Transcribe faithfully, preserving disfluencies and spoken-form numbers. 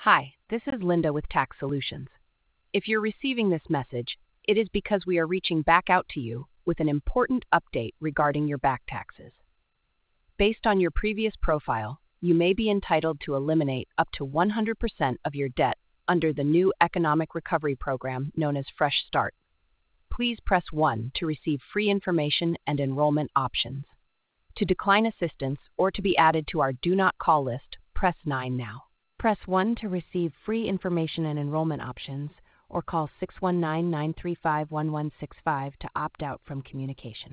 Hi, this is Linda with Tax Solutions. If you're receiving this message, it is because we are reaching back out to you with an important update regarding your back taxes. Based on your previous profile, you may be entitled to eliminate up to one hundred percent of your debt under the new economic recovery program known as Fresh Start. Please press one to receive free information and enrollment options. To decline assistance or to be added to our Do Not Call list, press nine now. Press one to receive free information and enrollment options, or call six one nine, nine three five, one one six five to opt out from communication.